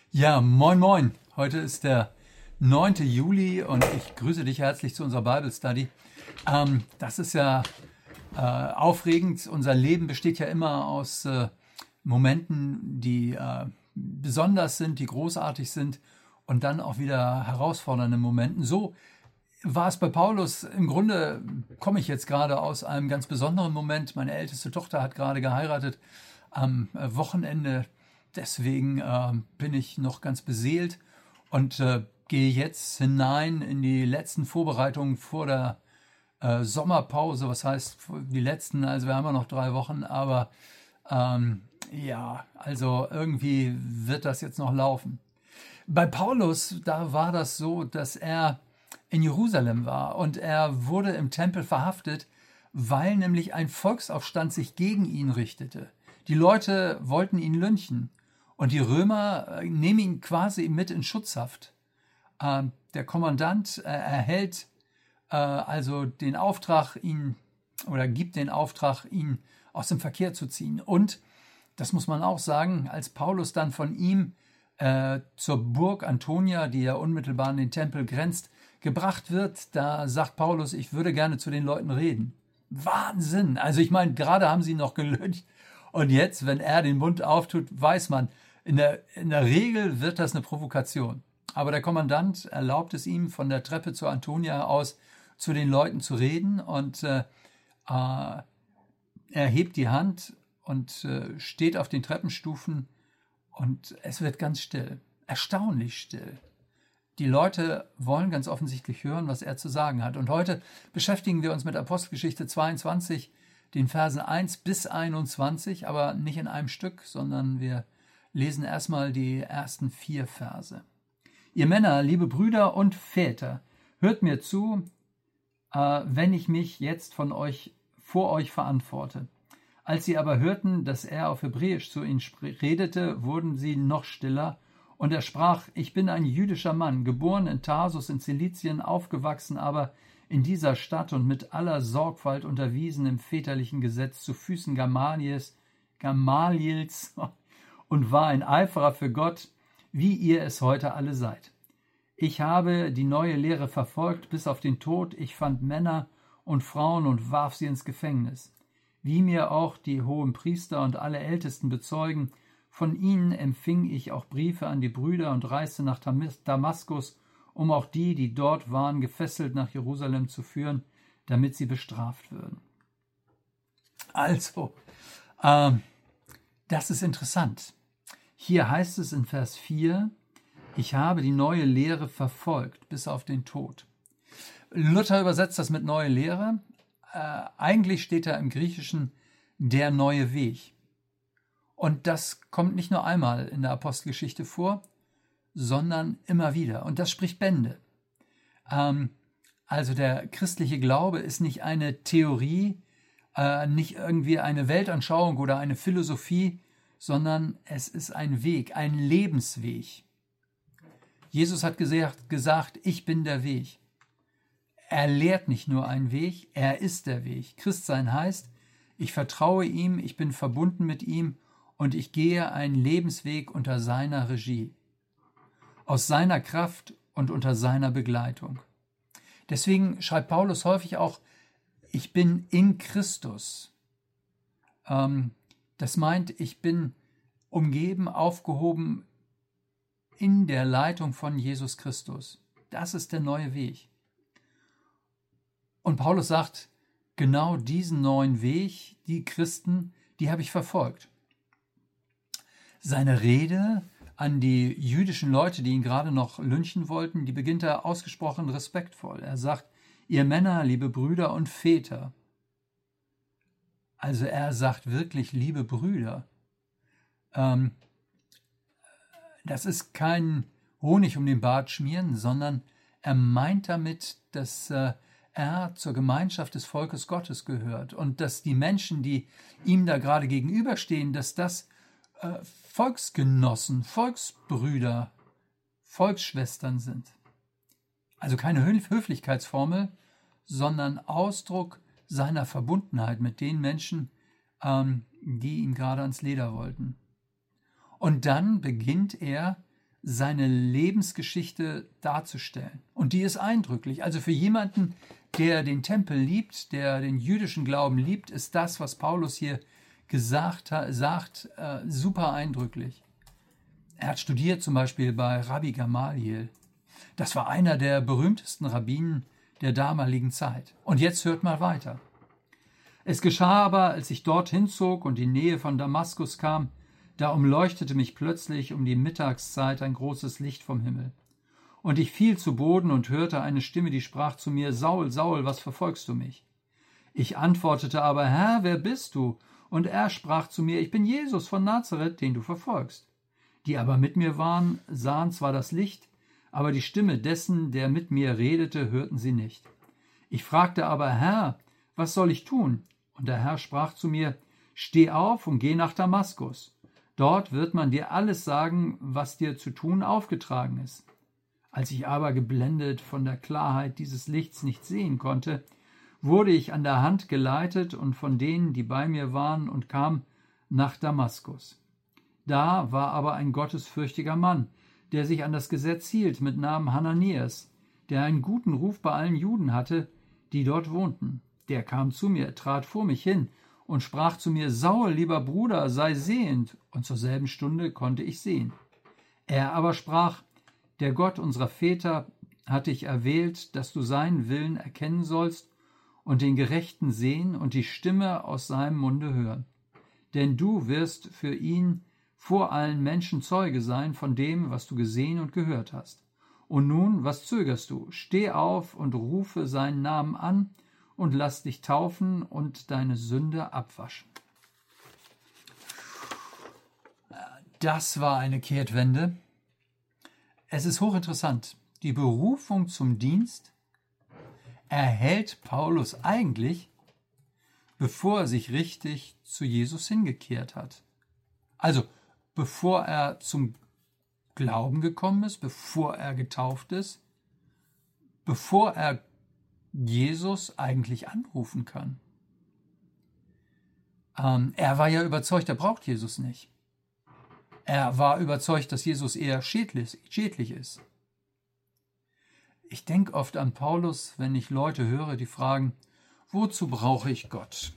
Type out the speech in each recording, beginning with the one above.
Ja, moin moin. Heute ist der 9. Juli und ich grüße dich herzlich zu unserer Bible Study. Das ist ja aufregend. Unser Leben besteht ja immer aus Momenten, die besonders sind, die großartig sind und dann auch wieder herausfordernden Momenten. So war es bei Paulus. Im Grunde komme ich jetzt gerade aus einem ganz besonderen Moment. Meine älteste Tochter hat gerade geheiratet am Wochenende. Deswegen bin ich noch ganz beseelt und gehe jetzt hinein in die letzten Vorbereitungen vor der Sommerpause. Was heißt die letzten? Also wir haben ja noch 3 Wochen, aber ja, also irgendwie wird das jetzt noch laufen. Bei Paulus, da war das so, dass er in Jerusalem war und er wurde im Tempel verhaftet, weil nämlich ein Volksaufstand sich gegen ihn richtete. Die Leute wollten ihn lynchen und die Römer nehmen ihn quasi mit in Schutzhaft. Der Kommandant erhält also den Auftrag, gibt den Auftrag, ihn aus dem Verkehr zu ziehen. Und, das muss man auch sagen, als Paulus dann von ihm zur Burg Antonia, die ja unmittelbar an den Tempel grenzt, gebracht wird, da sagt Paulus, ich würde gerne zu den Leuten reden. Wahnsinn! Also ich meine, gerade haben sie ihn noch gelyncht und jetzt, wenn er den Mund auftut, weiß man, in der Regel wird das eine Provokation. Aber der Kommandant erlaubt es ihm, von der Treppe zur Antonia aus zu den Leuten zu reden und er hebt die Hand und steht auf den Treppenstufen und es wird ganz still, erstaunlich still. Die Leute wollen ganz offensichtlich hören, was er zu sagen hat. Und heute beschäftigen wir uns mit Apostelgeschichte 22, den Versen 1 bis 21, aber nicht in einem Stück, sondern wir lesen erstmal die ersten 4 Verse. Ihr Männer, liebe Brüder und Väter, hört mir zu, wenn ich mich jetzt vor euch verantworte. Als sie aber hörten, dass er auf Hebräisch zu ihnen redete, wurden sie noch stiller. Und er sprach, ich bin ein jüdischer Mann, geboren in Tarsus in Zilizien, aufgewachsen aber in dieser Stadt und mit aller Sorgfalt unterwiesen im väterlichen Gesetz zu Füßen Gamaliels und war ein Eiferer für Gott, wie ihr es heute alle seid. Ich habe die neue Lehre verfolgt bis auf den Tod. Ich fand Männer und Frauen und warf sie ins Gefängnis. Wie mir auch die hohen Priester und alle Ältesten bezeugen, von ihnen empfing ich auch Briefe an die Brüder und reiste nach Damaskus, um auch die dort waren, gefesselt nach Jerusalem zu führen, damit sie bestraft würden. Also, das ist interessant. Hier heißt es in Vers 4, ich habe die neue Lehre verfolgt bis auf den Tod. Luther übersetzt das mit neue Lehre. Eigentlich steht da im Griechischen der neue Weg. Und das kommt nicht nur einmal in der Apostelgeschichte vor, sondern immer wieder. Und das spricht Bände. Also der christliche Glaube ist nicht eine Theorie, nicht irgendwie eine Weltanschauung oder eine Philosophie, sondern es ist ein Weg, ein Lebensweg. Jesus hat gesagt, ich bin der Weg. Er lehrt nicht nur einen Weg, er ist der Weg. Christsein heißt, ich vertraue ihm, ich bin verbunden mit ihm und ich gehe einen Lebensweg unter seiner Regie, aus seiner Kraft und unter seiner Begleitung. Deswegen schreibt Paulus häufig auch, ich bin in Christus. Das meint, ich bin umgeben, aufgehoben in der Leitung von Jesus Christus. Das ist der neue Weg. Und Paulus sagt, genau diesen neuen Weg, die Christen, die habe ich verfolgt. Seine Rede an die jüdischen Leute, die ihn gerade noch lynchen wollten, die beginnt er ausgesprochen respektvoll. Er sagt, ihr Männer, liebe Brüder und Väter. Also er sagt wirklich, liebe Brüder. Das ist kein Honig um den Bart schmieren, sondern er meint damit, dass er zur Gemeinschaft des Volkes Gottes gehört und dass die Menschen, die ihm da gerade gegenüberstehen, dass das Volksgenossen, Volksbrüder, Volksschwestern sind. Also keine Höflichkeitsformel, sondern Ausdruck seiner Verbundenheit mit den Menschen, die ihm gerade ans Leder wollten. Und dann beginnt er seine Lebensgeschichte darzustellen. Und die ist eindrücklich. Also für jemanden, der den Tempel liebt, der den jüdischen Glauben liebt, ist das, was Paulus hier sagt, super eindrücklich. Er hat studiert zum Beispiel bei Rabbi Gamaliel. Das war einer der berühmtesten Rabbinen der damaligen Zeit. Und jetzt hört mal weiter. Es geschah aber, als ich dorthin zog und in die Nähe von Damaskus kam, da umleuchtete mich plötzlich um die Mittagszeit ein großes Licht vom Himmel. Und ich fiel zu Boden und hörte eine Stimme, die sprach zu mir, Saul, Saul, was verfolgst du mich? Ich antwortete aber, Herr, wer bist du? Und er sprach zu mir, ich bin Jesus von Nazareth, den du verfolgst. Die aber mit mir waren, sahen zwar das Licht, aber die Stimme dessen, der mit mir redete, hörten sie nicht. Ich fragte aber, Herr, was soll ich tun? Und der Herr sprach zu mir, steh auf und geh nach Damaskus. Dort wird man dir alles sagen, was dir zu tun aufgetragen ist. Als ich aber geblendet von der Klarheit dieses Lichts nicht sehen konnte, wurde ich an der Hand geleitet und von denen, die bei mir waren, und kam nach Damaskus. Da war aber ein gottesfürchtiger Mann, der sich an das Gesetz hielt, mit Namen Hananias, der einen guten Ruf bei allen Juden hatte, die dort wohnten. Der kam zu mir, trat vor mich hin und sprach zu mir, Saul, lieber Bruder, sei sehend, und zur selben Stunde konnte ich sehen. Er aber sprach, der Gott unserer Väter hat dich erwählt, dass du seinen Willen erkennen sollst und den Gerechten sehen und die Stimme aus seinem Munde hören. Denn du wirst für ihn vor allen Menschen Zeuge sein von dem, was du gesehen und gehört hast. Und nun, was zögerst du? Steh auf und rufe seinen Namen an und lass dich taufen und deine Sünde abwaschen. Das war eine Kehrtwende. Es ist hochinteressant. Die Berufung zum Dienst erhält Paulus eigentlich, bevor er sich richtig zu Jesus hingekehrt hat. Also, bevor er zum Glauben gekommen ist, bevor er getauft ist, bevor er Jesus eigentlich anrufen kann. Er war ja überzeugt, er braucht Jesus nicht. Er war überzeugt, dass Jesus eher schädlich ist. Ich denke oft an Paulus, wenn ich Leute höre, die fragen, wozu brauche ich Gott?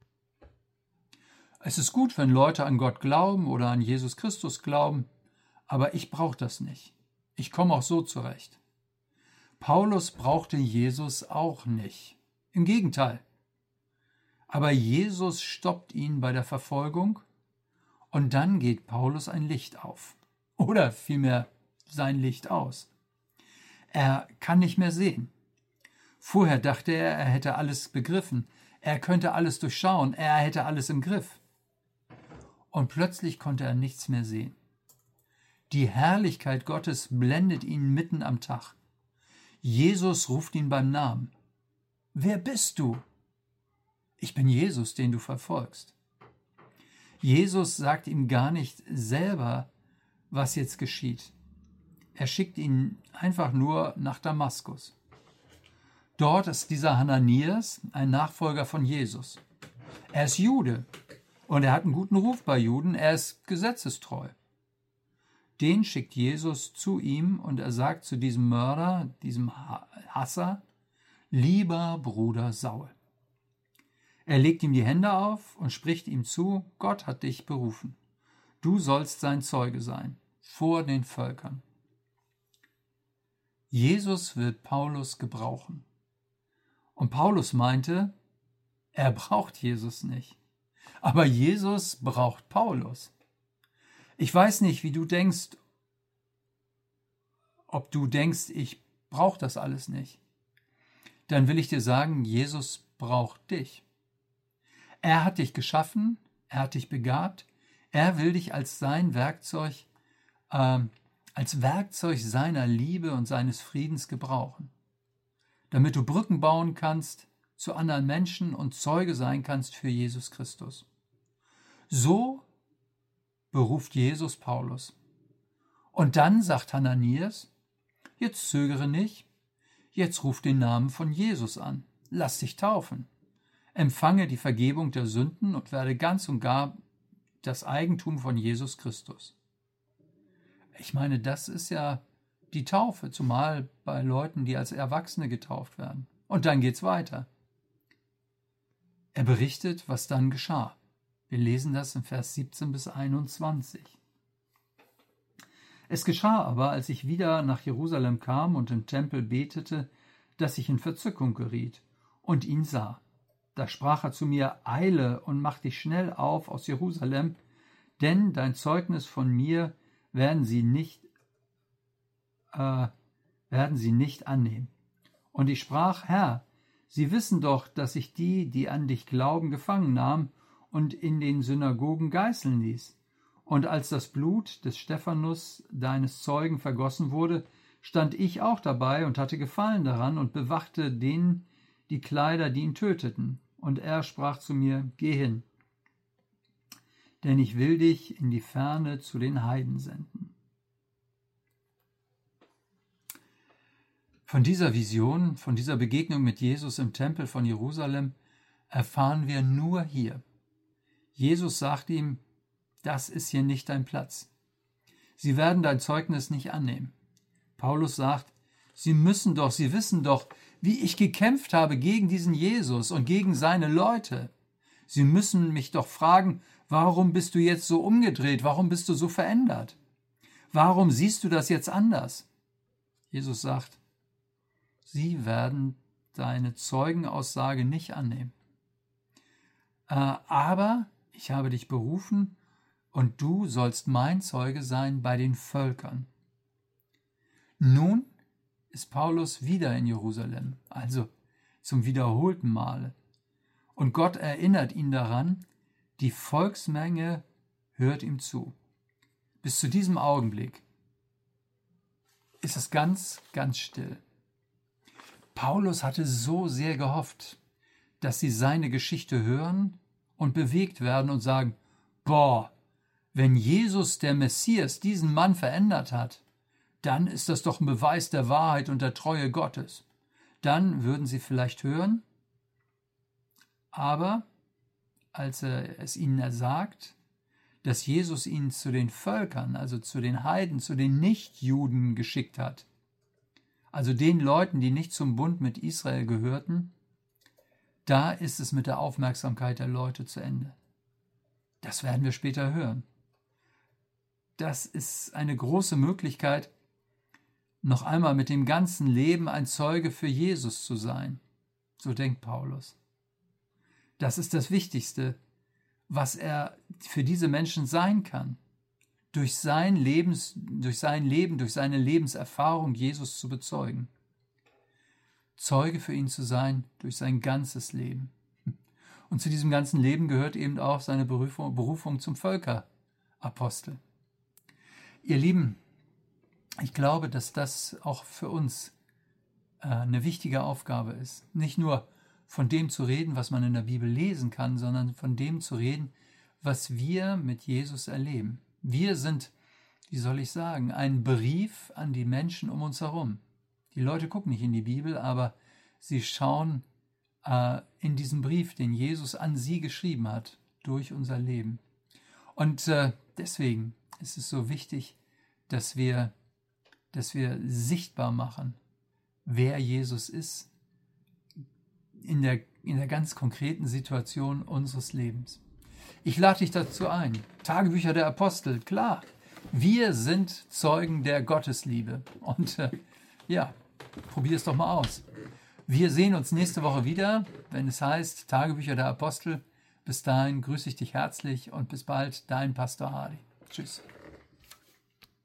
Es ist gut, wenn Leute an Gott glauben oder an Jesus Christus glauben, aber ich brauche das nicht. Ich komme auch so zurecht. Paulus brauchte Jesus auch nicht. Im Gegenteil. Aber Jesus stoppt ihn bei der Verfolgung und dann geht Paulus ein Licht auf. Oder vielmehr sein Licht aus. Er kann nicht mehr sehen. Vorher dachte er, er hätte alles begriffen. Er könnte alles durchschauen. Er hätte alles im Griff. Und plötzlich konnte er nichts mehr sehen. Die Herrlichkeit Gottes blendet ihn mitten am Tag. Jesus ruft ihn beim Namen. Wer bist du? Ich bin Jesus, den du verfolgst. Jesus sagt ihm gar nicht selber, was jetzt geschieht. Er schickt ihn einfach nur nach Damaskus. Dort ist dieser Hananias ein Nachfolger von Jesus. Er ist Jude und er hat einen guten Ruf bei Juden, er ist gesetzestreu. Den schickt Jesus zu ihm und er sagt zu diesem Mörder, diesem Hasser, lieber Bruder Saul. Er legt ihm die Hände auf und spricht ihm zu, Gott hat dich berufen. Du sollst sein Zeuge sein, vor den Völkern. Jesus will Paulus gebrauchen. Und Paulus meinte, er braucht Jesus nicht. Aber Jesus braucht Paulus. Ich weiß nicht, wie du denkst, ob du denkst, ich brauche das alles nicht. Dann will ich dir sagen, Jesus braucht dich. Er hat dich geschaffen, er hat dich begabt, er will dich als sein Werkzeug, als Werkzeug seiner Liebe und seines Friedens gebrauchen, damit du Brücken bauen kannst zu anderen Menschen und Zeuge sein kannst für Jesus Christus. So beruft Jesus Paulus. Und dann sagt Hananias, jetzt zögere nicht, jetzt ruf den Namen von Jesus an, lass dich taufen, empfange die Vergebung der Sünden und werde ganz und gar das Eigentum von Jesus Christus. Ich meine, das ist ja die Taufe, zumal bei Leuten, die als Erwachsene getauft werden. Und dann geht's weiter. Er berichtet, was dann geschah. Wir lesen das in Vers 17 bis 21. Es geschah aber, als ich wieder nach Jerusalem kam und im Tempel betete, dass ich in Verzückung geriet und ihn sah. Da sprach er zu mir: Eile und mach dich schnell auf aus Jerusalem, denn dein Zeugnis von mir werden sie nicht annehmen. Und ich sprach: Herr, sie wissen doch, dass ich die an dich glauben, gefangen nahm und in den Synagogen geißeln ließ. Und als das Blut des Stephanus, deines Zeugen, vergossen wurde, stand ich auch dabei und hatte Gefallen daran und bewachte denen die Kleider, die ihn töteten. Und er sprach zu mir: Geh hin, denn ich will dich in die Ferne zu den Heiden senden. Von dieser Vision, von dieser Begegnung mit Jesus im Tempel von Jerusalem erfahren wir nur hier. Jesus sagt ihm: Das ist hier nicht dein Platz. Sie werden dein Zeugnis nicht annehmen. Paulus sagt: Sie wissen doch, wie ich gekämpft habe gegen diesen Jesus und gegen seine Leute. Sie müssen mich doch fragen: Warum bist du jetzt so umgedreht? Warum bist du so verändert? Warum siehst du das jetzt anders? Jesus sagt: Sie werden deine Zeugenaussage nicht annehmen. Aber ich habe dich berufen und du sollst mein Zeuge sein bei den Völkern. Nun ist Paulus wieder in Jerusalem, also zum wiederholten Male. Und Gott erinnert ihn daran, die Volksmenge hört ihm zu. Bis zu diesem Augenblick ist es ganz, ganz still. Paulus hatte so sehr gehofft, dass sie seine Geschichte hören und bewegt werden und sagen: Boah, wenn Jesus, der Messias, diesen Mann verändert hat, dann ist das doch ein Beweis der Wahrheit und der Treue Gottes. Dann würden sie vielleicht hören, aber als er es ihnen ersagt, dass Jesus ihn zu den Völkern, also zu den Heiden, zu den Nichtjuden geschickt hat, also den Leuten, die nicht zum Bund mit Israel gehörten, da ist es mit der Aufmerksamkeit der Leute zu Ende. Das werden wir später hören. Das ist eine große Möglichkeit, noch einmal mit dem ganzen Leben ein Zeuge für Jesus zu sein. So denkt Paulus. Das ist das Wichtigste, was er für diese Menschen sein kann. Durch sein Leben, durch seine Lebenserfahrung Jesus zu bezeugen. Zeuge für ihn zu sein durch sein ganzes Leben. Und zu diesem ganzen Leben gehört eben auch seine Berufung zum Völkerapostel. Ihr Lieben, ich glaube, dass das auch für uns eine wichtige Aufgabe ist. Nicht nur von dem zu reden, was man in der Bibel lesen kann, sondern von dem zu reden, was wir mit Jesus erleben. Wir sind, wie soll ich sagen, ein Brief an die Menschen um uns herum. Die Leute gucken nicht in die Bibel, aber sie schauen in diesen Brief, den Jesus an sie geschrieben hat, durch unser Leben. Und deswegen ist es so wichtig, dass wir sichtbar machen, wer Jesus ist, in der ganz konkreten Situation unseres Lebens. Ich lade dich dazu ein. Tagebücher der Apostel, klar. Wir sind Zeugen der Gottesliebe. Und probier es doch mal aus. Wir sehen uns nächste Woche wieder, wenn es heißt Tagebücher der Apostel. Bis dahin grüße ich dich herzlich und bis bald, dein Pastor Hardy. Tschüss.